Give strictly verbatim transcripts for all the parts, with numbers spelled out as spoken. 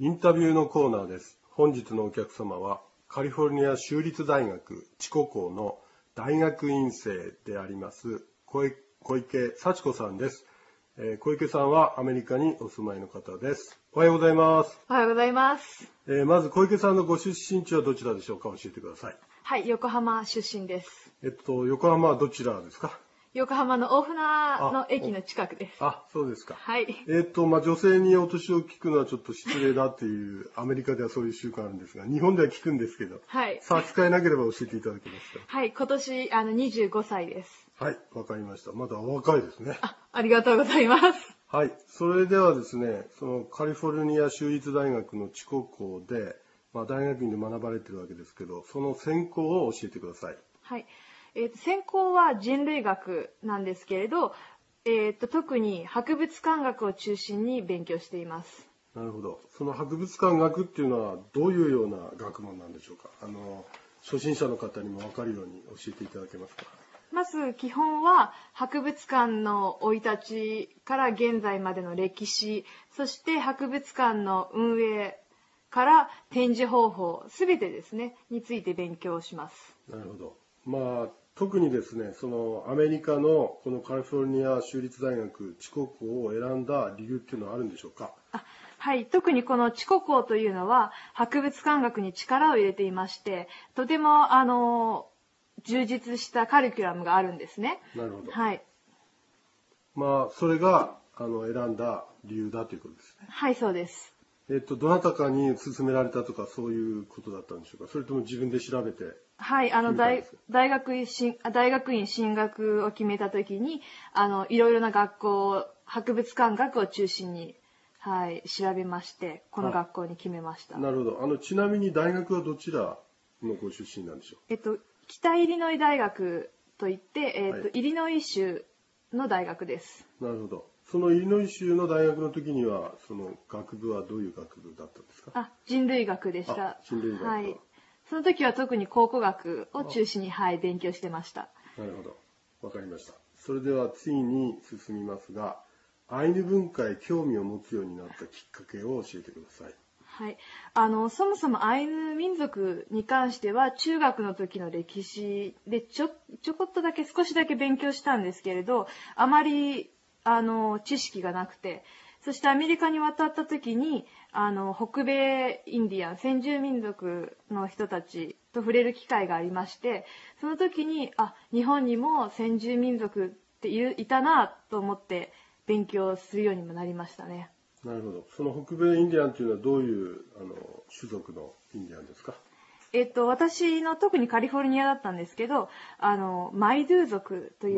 インタビューのコーナーです。本日のお客様はカリフォルニア州立大学チコ校の大学院生であります小池幸子さんです。えー、小池さんはアメリカにお住まいの方です。おはようございます。 おはようございます。 えー、まず小池さんのご出身地はどちらでしょうか。教えてください。 はい、横浜出身です。 えっと横浜はどちらですか。 横浜の大船の駅の近くです。 あ、そうですか。 はい。 えっと、まあ、女性にお年を聞くのはちょっと失礼だっていう、アメリカではそういう習慣あるんですが、日本では聞くんですけど、 はい。 差し支えなければ教えていただけますか。 はい、今年、あの、にじゅうごさいです。 はい、わかりました。まだお若いですね。 あ、ありがとうございます。 はい、それではですね、そのカリフォルニア州立大学のチコ校で、まあ、大学院で学ばれてるわけですけど、その専攻を教えてください。 はい。えっと、専攻は人類学なんですけれど、えっと、特に博物館学を中心に勉強しています。 なるほど。その博物館学っていうのはどういうような学問なんでしょうか。あの、初心者の方にも分かるように教えていただけますか。 まず基本は博物館の生い立ちから現在までの歴史、そして博物館の運営から展示方法、すべてですね、について勉強します。 なるほど。まあ、特にですね、そのアメリカのこのカリフォルニア州立大学チコ校を選んだ理由っていうのはあるんでしょうか。 あ、はい、特にこのチコ校というのは博物館学に力を入れていまして、とてもあの充実したカリキュラムがあるんですね。 なるほど。 はい。 まあ、それがあの選んだ理由だということですね。 はい、そうです。 えっと、どなたかに勧められたとかそういうことだったんでしょうか。それとも自分で調べて。 はい、あの大大学院進大学院進学を決めたときに、あのいろいろな学校、博物館学を中心に、はい、調べまして、この学校に決めました。 なるほど。あのちなみに大学はどちらのご出身なんでしょう。 えっと北イリノイ大学といって、えっと、 はい、 イリノイ州の大学です。 なるほど。そのイリノイ州の大学の時には、その学部はどういう学部だったんですか。 あ、人類学でした。 人類学。 はい。その時は特に考古学を中心に、はい、勉強してました。 なるほど。わかりました。それでは次に進みますが、アイヌ文化へ興味を持つようになったきっかけを教えてください。 はい、あのそもそもアイヌ民族に関しては中学の時の歴史でちょちょこっとだけ少しだけ勉強したんですけれど、あまりあの知識がなくて、そしてアメリカに渡った時にあの北米インディアン先住民族の人たちと触れる機会がありまして、その時にあ日本にも先住民族っているいたなと思って勉強するようにもなりましたね。 なるほど。その北米インディアンというのはどういうあの種族のインディアンですか。 えっと、私の特にカリフォルニアだったんですけど、あのマイドゥ族という、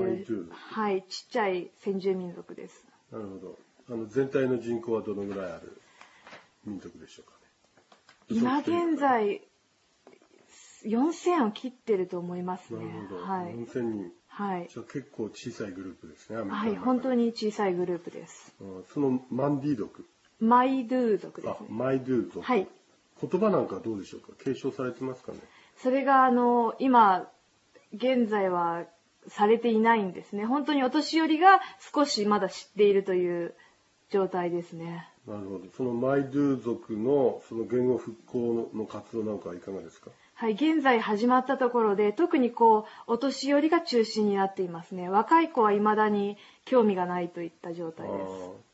はい、ちっちゃい先住民族です。 なるほど。あの全体の人口はどのぐらいある民族でしょうかね。今現在よんせんを切ってると思いますね。 なるほど。 はい、 よんせんにん。 はい。 じゃあ結構小さいグループですね。 はい、本当に小さいグループです。 そのマンディ族。 マイドゥ族ですね。 あ、マイドゥ族。 はい。 言葉なんかどうでしょうか。継承されてますかね。 それがあの今現在はされていないんですね。本当にお年寄りが少しまだ知っているという状態ですね。 なるほど。そのマイドゥ族のその言語復興の活動なんかはいかがですか。 はい、現在始まったところで特にこうお年寄りが中心になっていますね。若い子は未だに興味がないといった状態です。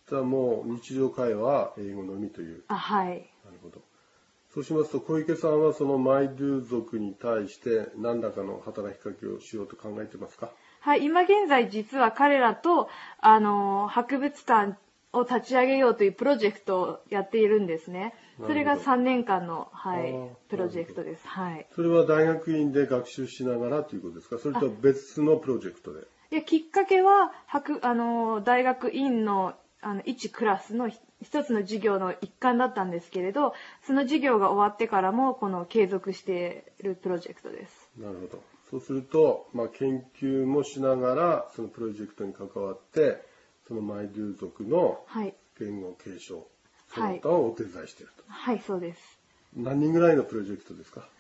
じゃあもう日常会話は英語のみという。 あ、はい。なるほど。そうしますと小池さんはそのマイドゥ族に対して何らかの働きかけをしようと考えてますか。 はい、今現在実は彼らとあの博物館を立ち上げようというプロジェクトをやっているんですね。それがさんねんかんの、はい、プロジェクトです。はい。 それは大学院で学習しながらということですか。それとは別のプロジェクトで。 いや、きっかけは博あの大学院のあのいちクラスの一つの授業の一環だったんですけれど、その授業が終わってからもこの継続しているプロジェクトです。 なるほど。そうすると、まあ、研究もしながらそのプロジェクトに関わってそのマイドゥ族の言語継承、はい、その他をお手伝いしていると。 はい、そうです。 何人ぐらいのプロジェクトですか。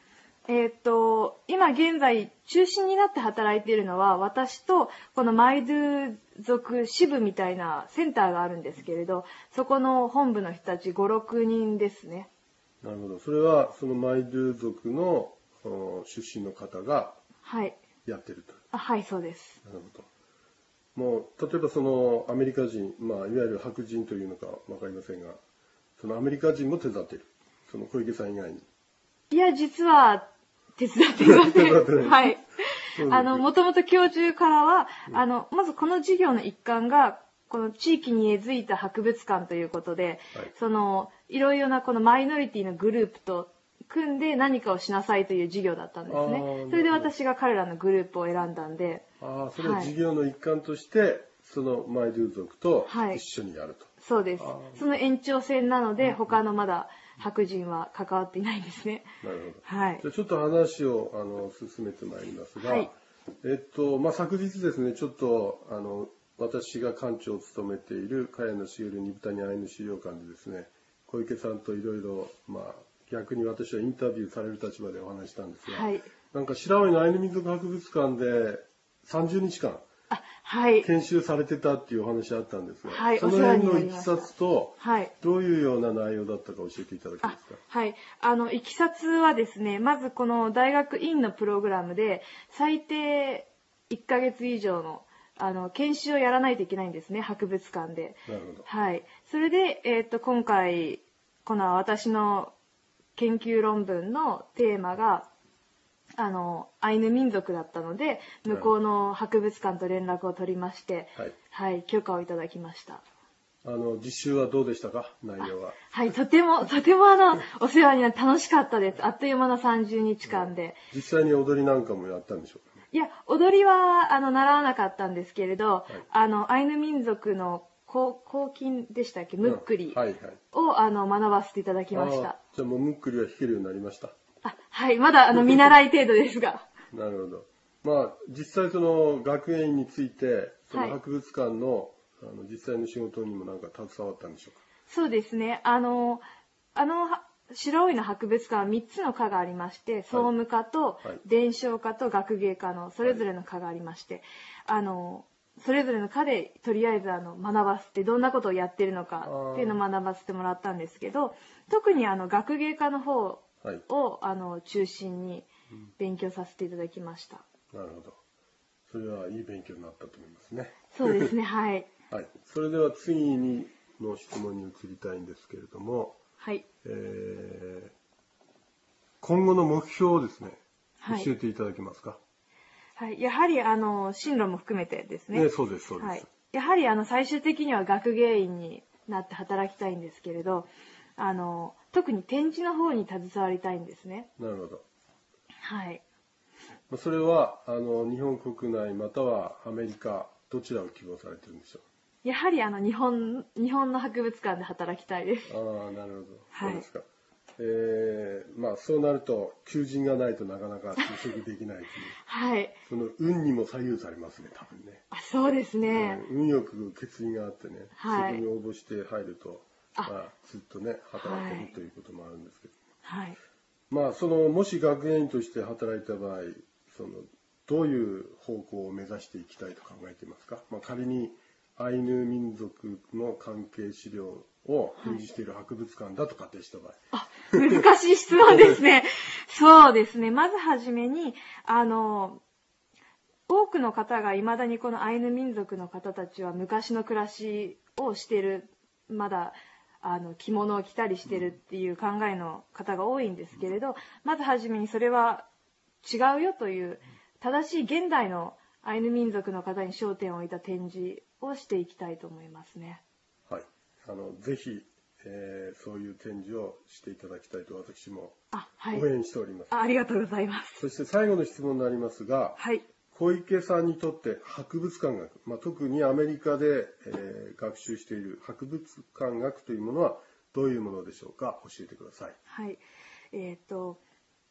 えーっと、今現在中心になって働いているのは私とこのマイドゥ族支部みたいなセンターがあるんですけれど、そこの本部の人たちご、ろくにんですね。 なるほど。それはそのマイドゥ族の出身の方がやってると。 あ、はい、そうです。 なるほど。もう例えばそのアメリカ人、まあ、いわゆる白人というのか分かりませんが、そのアメリカ人も手伝っている、その小池さん以外に。 いや、実は手伝っていません。はい。あの、もともと教授からは、うん、あの、まずこの授業の一環が、この地域に根付いた博物館ということで、はい、その、いろいろなこのマイノリティのグループと組んで何かをしなさいという授業だったんですね。それで私が彼らのグループを選んだんで。 ああ、それは授業の一環として、はい、そのマイドゥ族と一緒にやると。はい、 そうです。その延長線なので、他のまだ白人は関わっていないんですね。 なるほど。 はい。 じゃあちょっと話をあの進めてまいりますが、はい、えっと、まあ、昨日ですね、ちょっとあの私が館長を務めている茅野茂二谷アイヌ資料館でですね、小池さんといろいろ、まあ、逆に私はインタビューされる立場でお話したんですが、はい、なんか白老のアイヌ民族博物館でさんじゅうにちかん、はい、研修されてたっていうお話あったんですが、はい、その辺のいきさつと、はい、どういうような内容だったか教えていただけますか。 はい、あのいきさつはですね、まずこの大学院のプログラムで最低いっかげつ以上のあの研修をやらないといけないんですね、博物館で。 なるほど。 はい、それで、えー、っと今回この私の研究論文のテーマがあのアイヌ民族だったので、向こうの博物館と連絡を取りまして、はいはい、許可をいただきました。 あの実習はどうでしたか、内容は。 はい、とてもとてもあのお世話になって楽しかったです。あっという間のさんじゅうにちかんで。 実際に踊りなんかもやったんでしょうかね。 いや、踊りはあの習わなかったんですけれど、はい、あのアイヌ民族の抗菌でしたっけ、ムックリを、はいはい、あの学ばせていただきました。 じゃあもうムックリは弾けるようになりました。 あ、はい、まだあの見習い程度ですが。 なるほど。まあ実際その学園について、その博物館の、はい、あの実際の仕事にもなんか携わったんでしょうか。 そうですね。あのあの白老の博物館はみっつの科がありまして、総務科と伝承科と学芸科のそれぞれの科がありまして、はい、あのそれぞれの科でとりあえずあの学ばせて、どんなことをやってるのかっていうのを学ばせてもらったんですけど、特にあの学芸科の方を、はい、あの中心に勉強させていただきました。 うん、なるほど。それはいい勉強になったと思いますね。 そうですね。はい。 はい。それでは次にの質問に移りたいんですけれども、 はい。 えー、今後の目標をですね、教えていただけますか。 はい、やはりあの進路も含めてですね。 ね、そうですそうです。はい、 やはりあの最終的には学芸員になって働きたいんですけれど、あの特に展示の方に携わりたいんですね。 なるほど。 はい。 それはあの日本国内またはアメリカ、どちらを希望されてるんでしょう。 やはりあの日本日本の博物館で働きたいです。 ああ、なるほど。そうですか。はい、えー、まあそうなると求人がないとなかなか就職できないという。 はい。 その運にも左右されますね、多分ね。 あ、そうですね。 うん、運よく決意があってね、はい、そこに応募して入ると、まあずっとね働けるということもあるんですけど。 はい。 まあそのもし学芸員として働いた場合、そのどういう方向を目指していきたいと考えていますか。まあ仮にアイヌ民族の関係資料を展示している博物館だと仮定した場合。 あ、難しい質問ですね。そうですね。まずはじめに、あの、多くの方がいまだにこのアイヌ民族の方たちは昔の暮らしをしている、まだあの着物を着たりしてるっていう考えの方が多いんですけれど、まずはじめにそれは違うよという正しい現代のアイヌ民族の方に焦点を置いた展示をしていきたいと思いますね。 はい、あのぜひ、えー、そういう展示をしていただきたいと私も応援しております。 あ、はい、あ、ありがとうございます。 そして最後の質問になりますが、 はい、 小池さんにとって博物館学、まあ、特にアメリカで、えー、学習している博物館学というものはどういうものでしょうか。教えてください。 はい、えーと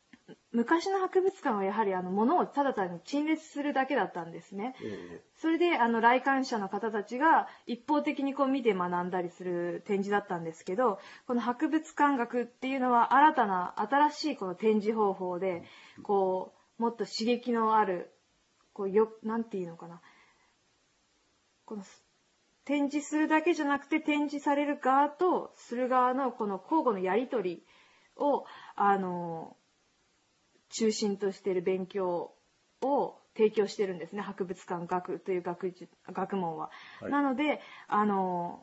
昔の博物館はやはりあの物をただ単に陳列するだけだったんですね。 えそれであの来館者の方たちが一方的にこう見て学んだりする展示だったんですけど、この博物館学っていうのは新たな新しいこの展示方法で、こうもっと刺激のある、こうよなんていうのかな、この展示するだけじゃなくて展示される側とする側のこの交互のやり取りをあの中心としている勉強を提供してるんですね、博物館学という 学, 学問は、はい、なのであの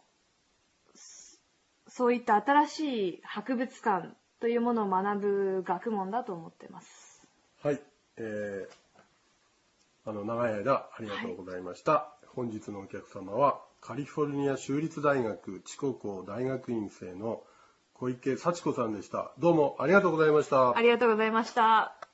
そういった新しい博物館というものを学ぶ学問だと思ってます。 はい、えー、あの長い間ありがとうございました、はい、本日のお客様はカリフォルニア州立大学智子校大学院生の小池幸子さんでした。どうもありがとうございました。 ありがとうございました。